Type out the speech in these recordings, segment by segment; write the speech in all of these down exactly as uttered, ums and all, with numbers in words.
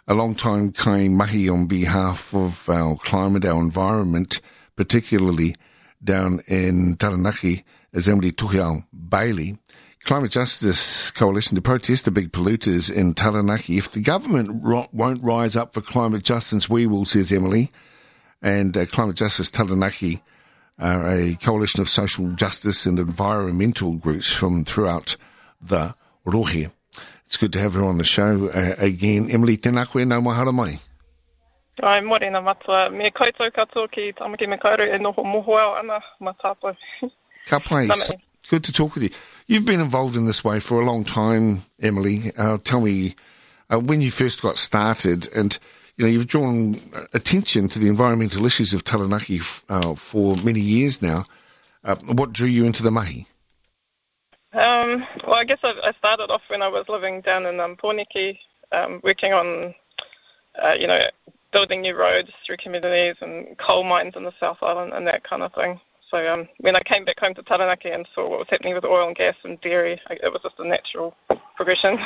a long time kai mahi on behalf of our climate, our environment, particularly down in Taranaki, is Emily Tuhiao Bailey. Climate Justice Coalition to protest the big polluters in Taranaki. If the government ro- won't rise up for climate justice, we will, says Emily. And uh, Climate Justice Taranaki are a coalition of social justice and environmental groups from throughout the Rohe. It's good to have her on the show uh, again. Emily, tēnā koe, nau mahara mai. Ai, morena matua. Me koutou katoa ki Tamaki Makaurau e noho moho au ana ma tātou. Ka pai. Good to talk with you. You've been involved in this way for a long time, Emily. Uh, tell me, uh, when you first got started, and you know you've drawn attention to the environmental issues of Taranaki uh, for many years now. Uh, what drew you into the mahi? Um, well, I guess I, I started off when I was living down in um, Pōneke, um, working on, uh, you know, building new roads through communities and coal mines in the South Island and that kind of thing. So um, when I came back home to Taranaki and saw what was happening with oil and gas and dairy, it was just a natural progression.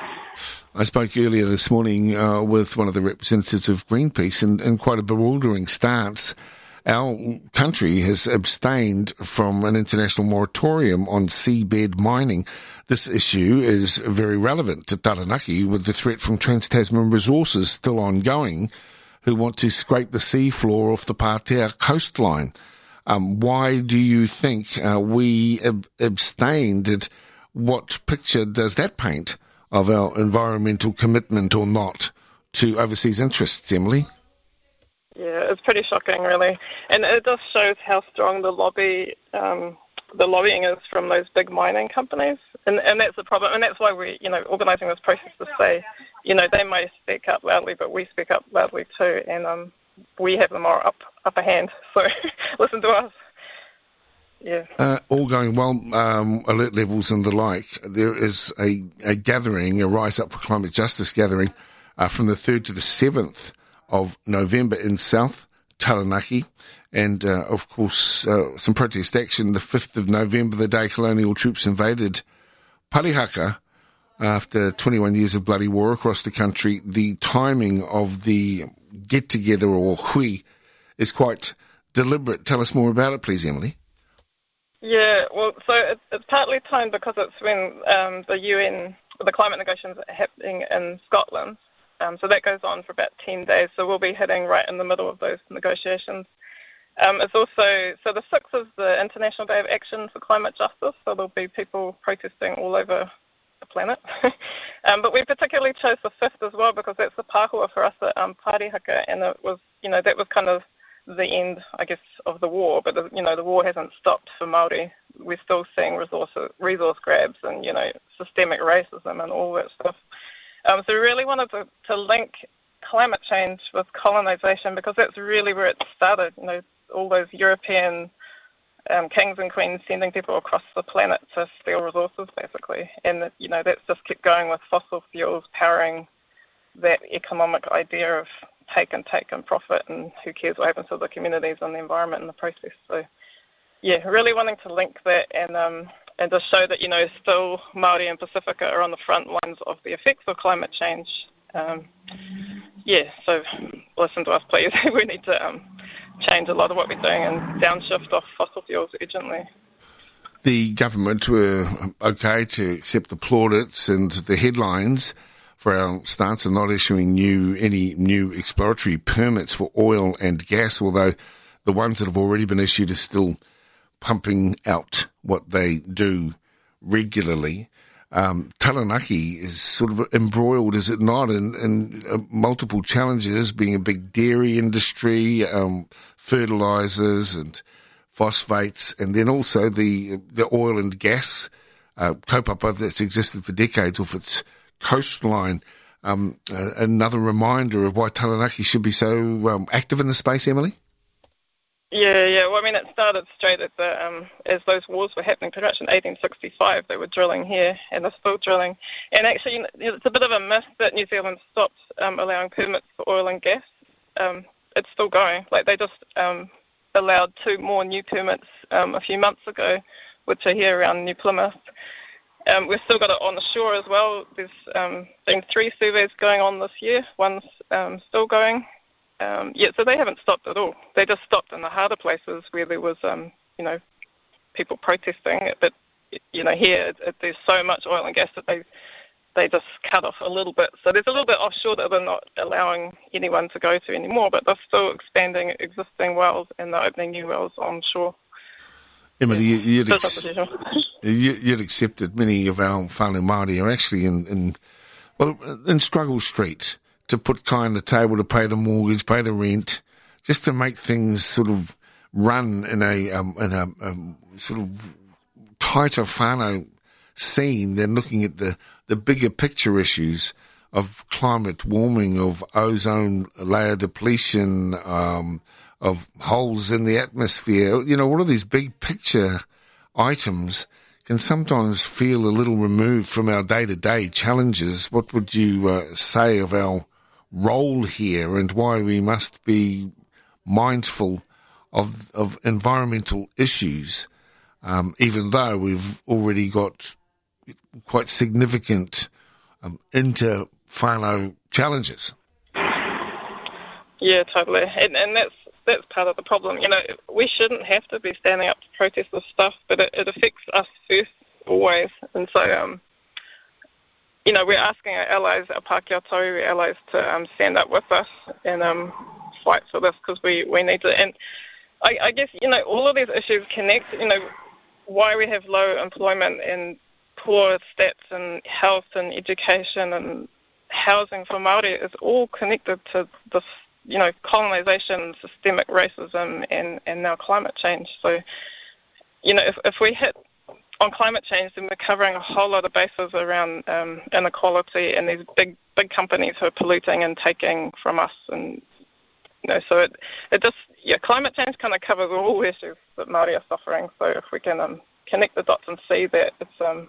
I spoke earlier this morning uh, with one of the representatives of Greenpeace, and, and quite a bewildering stance. Our country has abstained from an international moratorium on seabed mining. This issue is very relevant to Taranaki, with the threat from Trans-Tasman Resources still ongoing, who want to scrape the seafloor off the Pātea coastline. Um, why do you think uh, we ab- abstained? And what picture does that paint of our environmental commitment or not to overseas interests, Emily? Yeah, it's pretty shocking, really. And it just shows how strong the lobby, um, the lobbying is from those big mining companies. And, and that's the problem. And that's why we're, you know, organising this process to say, you know, they may speak up loudly, but we speak up loudly too. And um, we have the more up, upper hand. So listen to us. Yeah. Uh, all going well, um, alert levels and the like. There is a, a gathering, a Rise Up for Climate Justice gathering uh, from the third to the seventh of November in South Taranaki. And, uh, of course, uh, some protest action the fifth of November, the day colonial troops invaded Parihaka after twenty-one years of bloody war across the country. The timing of the get-together, or hui, is quite deliberate. Tell us more about it, please, Emily. Yeah, well, so it's, it's partly timed because it's when um, the U N, the climate negotiations are happening in Scotland. Um, so that goes on for about ten days. So we'll be hitting right in the middle of those negotiations. Um, it's also, so the sixth is the International Day of Action for Climate Justice. So there'll be people protesting all over the planet. um, but we particularly chose the fifth as well because that's the pāhua for us at um, Parihaka. And it was, you know, that was kind of the end, I guess, of the war. But, the, you know, the war hasn't stopped for Māori. We're still seeing resource, resource grabs and, you know, systemic racism and all that stuff. Um, so we really wanted to, to link climate change with colonisation because that's really where it started. You know, all those European um, kings and queens sending people across the planet to steal resources, basically. And, you know, that's just kept going with fossil fuels powering that economic idea of take and take and profit, and who cares what happens to the communities and the environment in the process. So, yeah, really wanting to link that and um, and just show that, you know, still Māori and Pacifica are on the front lines of the effects of climate change. Um, yeah, so listen to us, please. We need to um, change a lot of what we're doing and downshift off fossil fuels urgently. The government were okay to accept the plaudits and the headlines for our stance of not issuing new any new exploratory permits for oil and gas, although the ones that have already been issued are still pumping out what they do regularly. Um, Taranaki is sort of embroiled, is it not, in, in uh, multiple challenges, being a big dairy industry, um, fertilisers and phosphates, and then also the the oil and gas uh, kaupapa that's existed for decades off its coastline. Um, uh, another reminder of why Taranaki should be so um, active in the space, Emily? Yeah, yeah. Well, I mean, it started straight at the, um, as those wars were happening pretty much in eighteen sixty-five. They were drilling here, and they're still drilling. And actually, it's a bit of a myth that New Zealand stopped um, allowing permits for oil and gas. Um, it's still going. Like, they just um, allowed two more new permits um, a few months ago, which are here around New Plymouth. Um, we've still got it on the shore as well. There's um, been three surveys going on this year. One's um, still going. Um, yeah, so they haven't stopped at all. They just stopped in the harder places where there was, um, you know, people protesting. But, you know, here it, it, there's so much oil and gas that they they just cut off a little bit. So there's a little bit offshore that they're not allowing anyone to go to anymore, but they're still expanding existing wells and they're opening new wells onshore. Emily, yeah. you'd, ex- you'd accept that many of our whānau Māori are actually in, in, well, in struggle street to put kai on the table to pay the mortgage, pay the rent, just to make things sort of run in a, um, in a um, sort of tighter whānau scene than looking at the, the bigger picture issues of climate warming, of ozone layer depletion, um, of holes in the atmosphere. You know, all of these big picture items can sometimes feel a little removed from our day-to-day challenges. What would you uh, say of our role here and why we must be mindful of, of environmental issues, um, even though we've already got quite significant um, inter-whānau challenges? Yeah, totally. And, and that's that's part of the problem. You know, we shouldn't have to be standing up to protest this stuff, but it, it affects us first, always. And so, um, you know, we're asking our allies, our Pākehā Tohu allies, to um, stand up with us and um, fight for this because we, we need to. And I, I guess, you know, all of these issues connect, you know, why we have low employment and poor stats and health and education and housing for Māori is all connected to this, you know, colonisation, systemic racism, and, and now climate change. So, you know, if, if we hit on climate change, then we're covering a whole lot of bases around um, inequality and these big, big companies who are polluting and taking from us. And, you know, so it, it just, yeah, climate change kind of covers all issues that Māori are suffering. So if we can um, connect the dots and see that, it's um,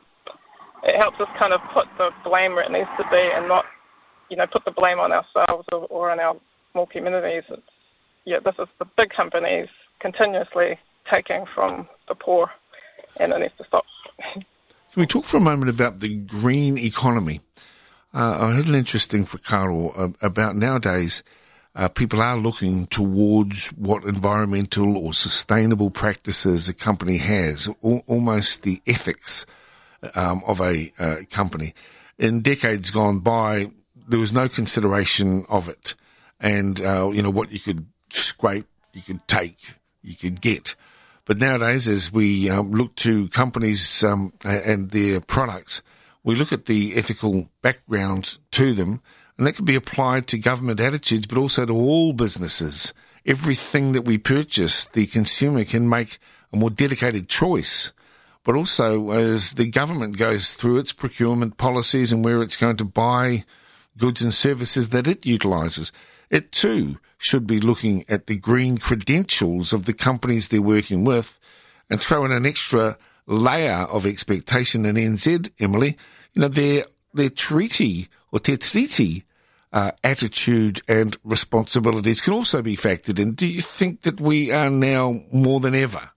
it helps us kind of put the blame where it needs to be and not, you know, put the blame on ourselves or, or on our small communities. It's, yeah, this is the big companies continuously taking from the poor, and it needs to stop. Can we talk for a moment about the green economy? Uh, I heard an interesting whakaaro uh, about nowadays uh, people are looking towards what environmental or sustainable practices a company has, al- almost the ethics um, of a uh, company. In decades gone by, there was no consideration of it. And, uh, you know, what you could scrape, you could take, you could get. But nowadays, as we um, look to companies um, and their products, we look at the ethical background to them, and that can be applied to government attitudes, but also to all businesses. Everything that we purchase, the consumer can make a more dedicated choice. But also, as the government goes through its procurement policies and where it's going to buy goods and services that it utilises, it too should be looking at the green credentials of the companies they're working with and throw in an extra layer of expectation in N Z, Emily. You know, their, their treaty or te treaty uh, attitude and responsibilities can also be factored in. Do you think that we are now more than ever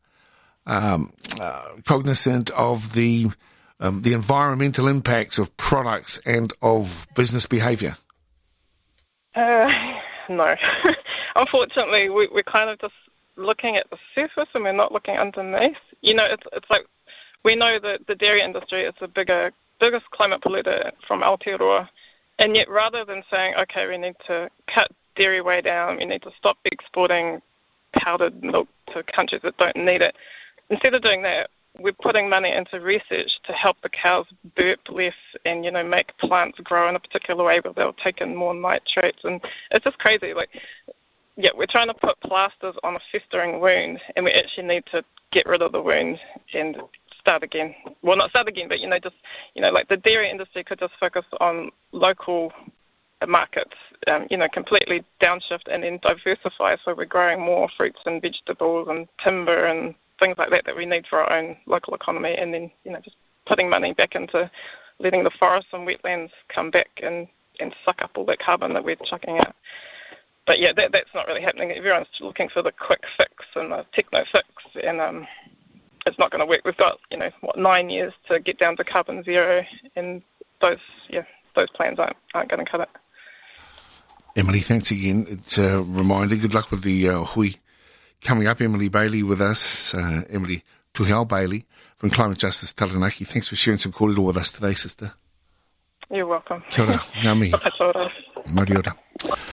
um, uh, cognizant of the um, the environmental impacts of products and of business behaviour? Uh, no. Unfortunately, we, we're kind of just looking at the surface and we're not looking underneath. You know, it's it's like we know that the dairy industry is the bigger, biggest climate polluter from Aotearoa, and yet rather than saying, okay, we need to cut dairy way down, we need to stop exporting powdered milk to countries that don't need it, instead of doing that, we're putting money into research to help the cows burp less and, you know, make plants grow in a particular way where they'll take in more nitrates. And it's just crazy. Like, yeah, we're trying to put plasters on a festering wound, and we actually need to get rid of the wound and start again. Well, not start again, but, you know, just, you know, like the dairy industry could just focus on local markets, um, you know, completely downshift and then diversify so we're growing more fruits and vegetables and timber and things like that that we need for our own local economy, and then, you know, just putting money back into letting the forests and wetlands come back and, and suck up all that carbon that we're chucking out. But yeah, that, that's not really happening. Everyone's looking for the quick fix and the techno fix, and um, it's not going to work. We've got, you know, what, nine years to get down to carbon zero, and those, yeah, those plans aren't, aren't going to cut it. Emily, thanks again. It's a reminder. Good luck with the uh, hui coming up. Emily Bailey with us. Uh, Emily Tuhiao Bailey from Climate Justice Taranaki. Thanks for sharing some kōrero with us today, sister. You're welcome. Kia ora. Ngā mihi. Ka katoa. Moriora.